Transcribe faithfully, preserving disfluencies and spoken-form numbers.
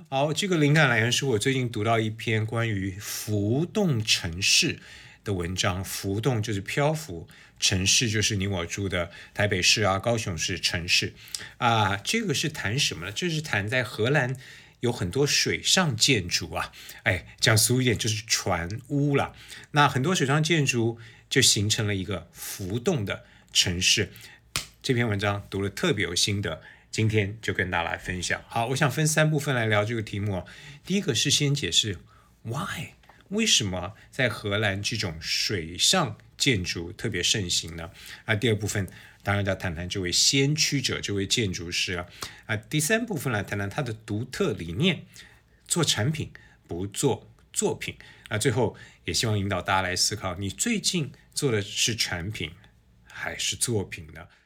好，这个灵感来源是我最近读到一篇关于浮动城市的文章。浮动就是漂浮，城市就是你我住的台北市啊、高雄市城市啊。这个是谈什么呢？这是谈在荷兰有很多水上建筑啊，哎，讲俗一点就是船屋了。那很多水上建筑就形成了一个浮动的城市。这篇文章读了特别有心得，今天就跟大家来分享。好，我想分三部分来聊这个题目。第一个是先解释 why 为什么在荷兰这种水上建筑特别盛行呢？啊，第二部分当然要谈谈这位先驱者，这位建筑师啊。啊，第三部分来谈谈他的独特理念，做产品不做作品。啊，最后也希望引导大家来思考，你最近做的是产品还是作品呢？